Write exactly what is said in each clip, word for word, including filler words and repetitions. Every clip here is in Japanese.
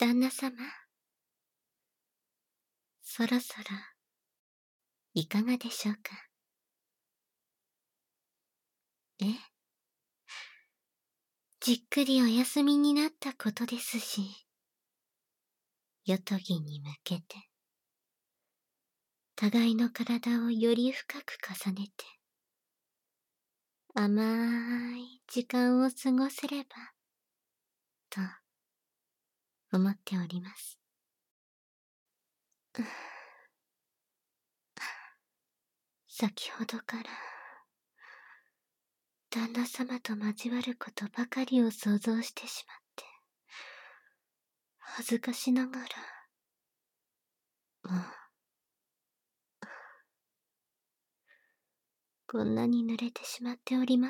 旦那様、そろそろ、いかがでしょうか。えじっくりお休みになったことですし、夜とぎに向けて、互いの体をより深く重ねて、甘い時間を過ごせれば、と、思っております。先ほどから、旦那様と交わることばかりを想像してしまって、恥ずかしながら、もう、こんなに濡れてしまっております。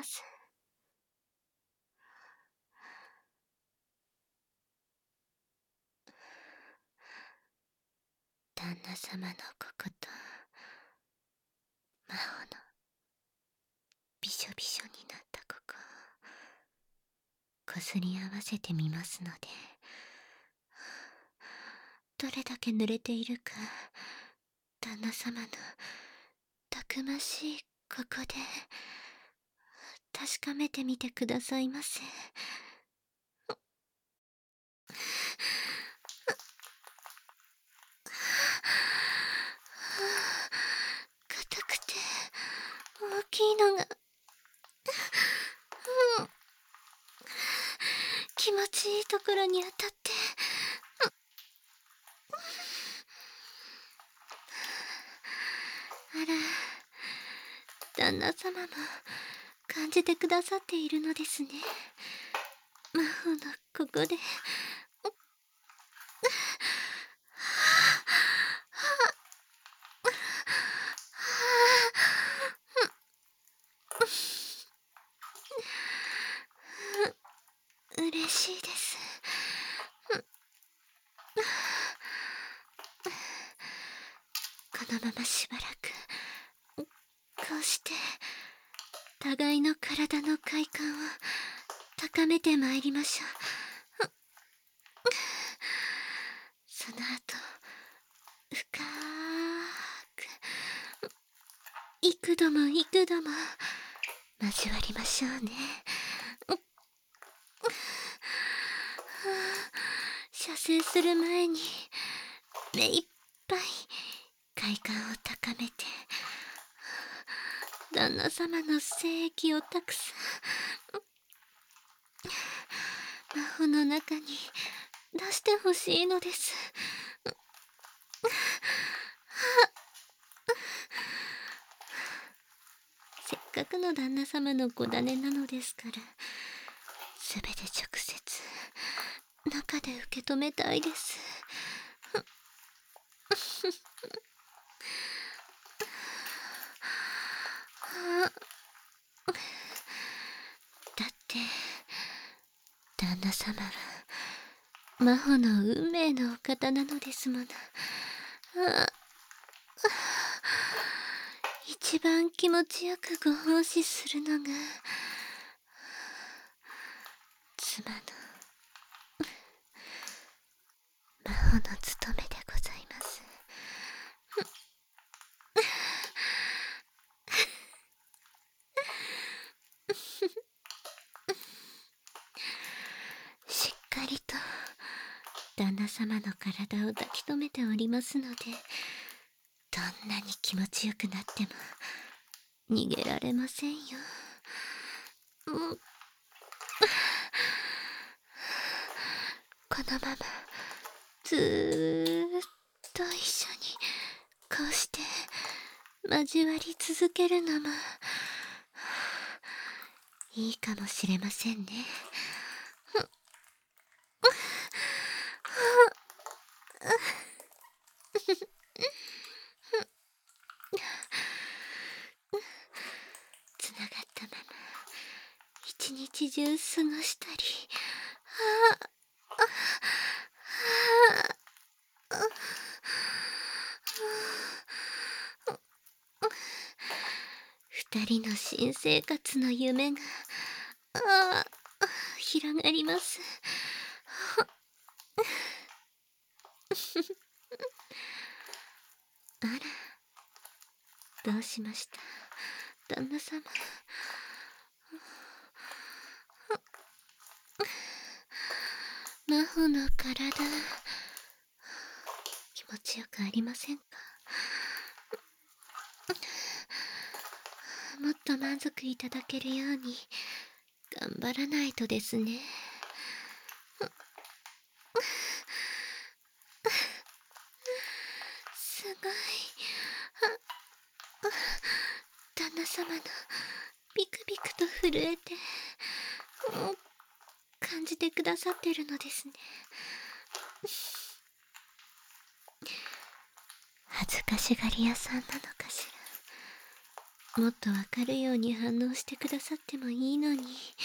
旦那様のここと、魔法の、びしょびしょになったここを、こすり合わせてみますので、どれだけ濡れているか、旦那様の、たくましいここで、確かめてみてくださいませ。硬くて大きいのが、うん、気持ちいいところに当たって、あら、旦那様も感じてくださっているのですね。魔法のここで。嬉しいです。このまましばらく、こうして、互いの体の快感を高めてまいりましょう。その後、深く、幾度も幾度も交わりましょうね。射精する前に目いっぱい快感を高めて、旦那様の精液をたくさん魔法の中に出してほしいのです。せっかくの旦那様のご種なのですから、すべて直接中で受け止めたいです。だって旦那様は魔法の運命のお方なのですもの。あ一番気持ちよくご奉仕するのが妻の魔法の務めでございます。しっかりと旦那様の体を抱き留めておりますので、どんなに気持ちよくなっても逃げられませんよ。うん、このままずーっと一緒にこうして交わり続けるのもいいかもしれませんね。つながったまま一日中過ごしたり、あああ二人の新生活の夢がああ広がります。 あら、どうしました、旦那様。魔法の体、気持ちよくありませんか？もっと満足いただけるように頑張らないとですね。すごい。旦那様のビクビクと震えて、もう感じてくださってるのですね。恥ずかしがり屋さんなのかしら。もっとわかるように反応してくださってもいいのに。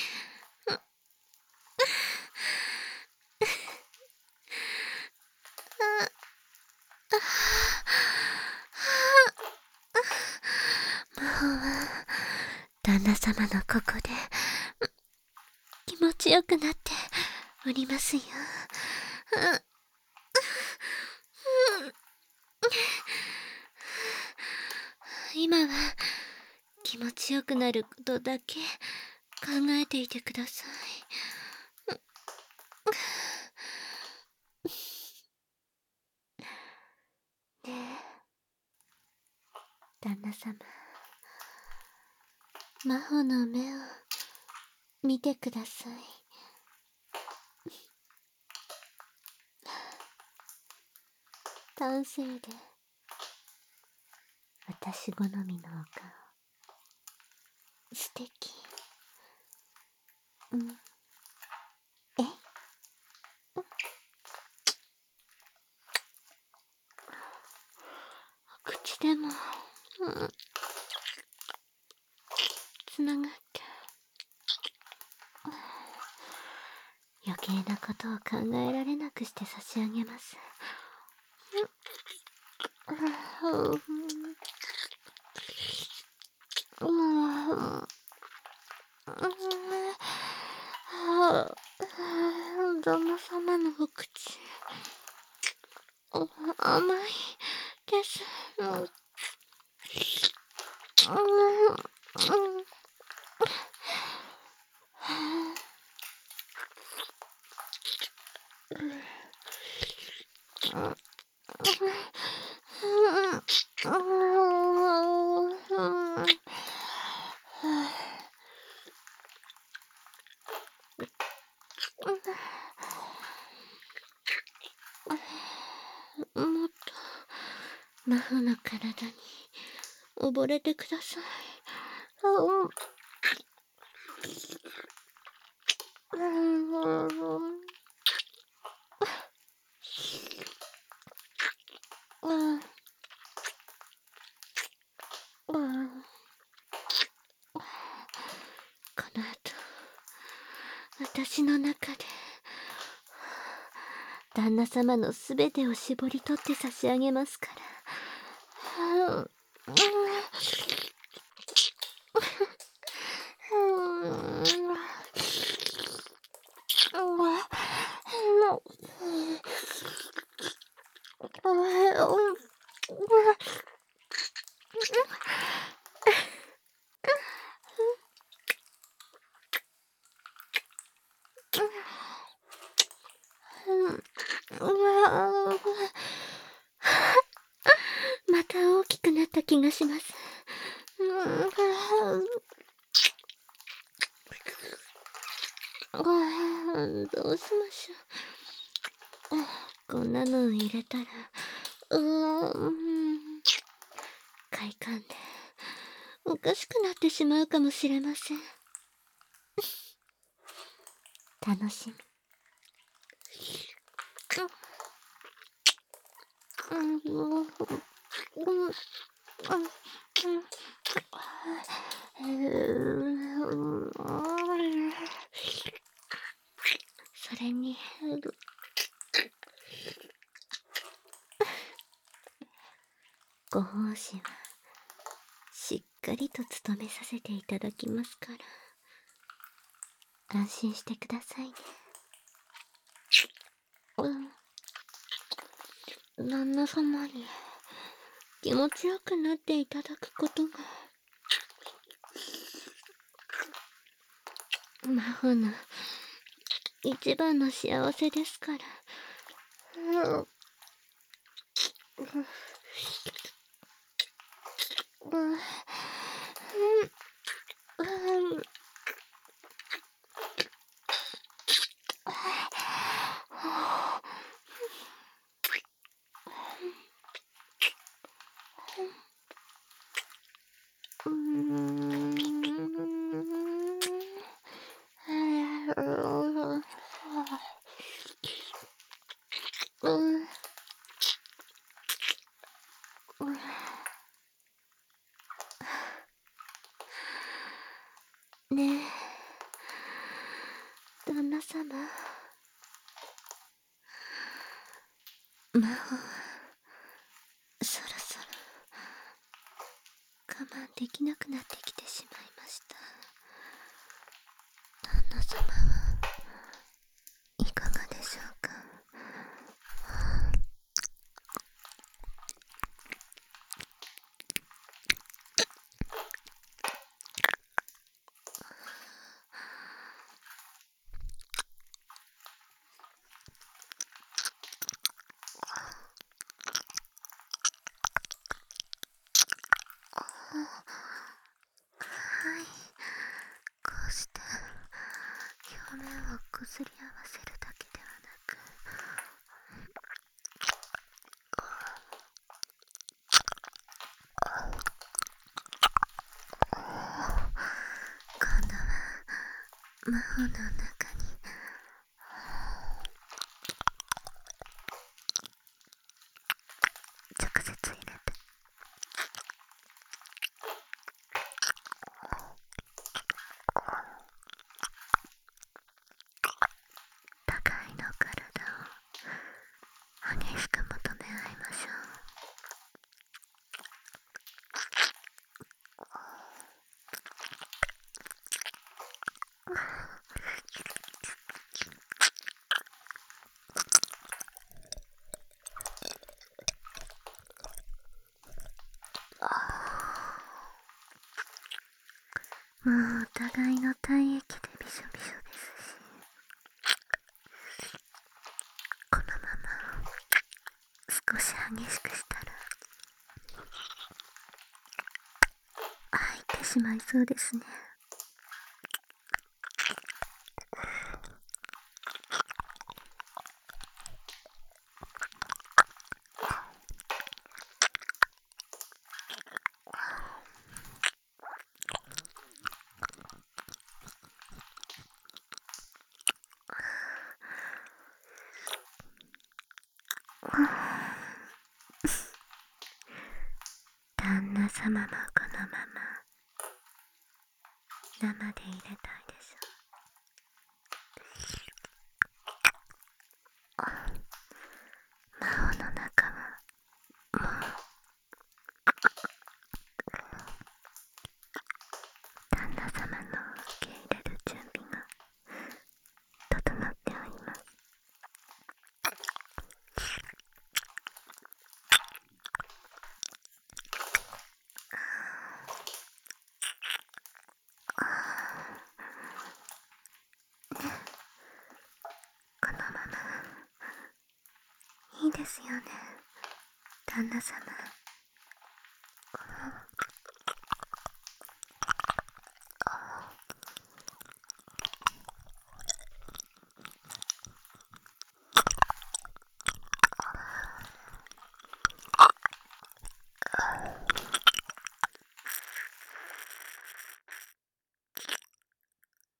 魔法は旦那様のここで気持ちよくなっておりますよ。今は気持ちよくなることだけ考えていてください。ねえ、旦那様、魔法の目を見てください。端正で私好みのお顔、素敵。うん。え？口でも、うん、つながって、余計なことを考えられなくして差し上げます。旦那様のお口、甘いです。もっと魔法の体に溺れてください。この後、私の中で旦那様のすべてを絞り取って差し上げますから。また大きくなった気がします。どうしましょう。こんなの入れたら、うーん、快感でおかしくなってしまうかもしれません。楽しみ。それにご奉仕はしっかりと務めさせていただきますから安心してくださいね。うん。 旦那様に気持ちよくなっていただくことが魔法の一番の幸せですから。うんうんうんねえ、旦那様、魔法はそろそろ我慢できなくなってきてしまいました。旦那様はいかがでしょうか。はい、こうして表面をこすり合わせるだけではなく、今度は魔法の中に直接入れて、互いの体を激しく求め合いましょう。もうお互いの体液でびしょびしょですし、このまま少し激しくしたら入ってしまいそうですね。旦那様もこのまま生で入れたいでしょう。魔王の中はもう旦那様の受け入れる準備が整っております。このままいいですよね、旦那様。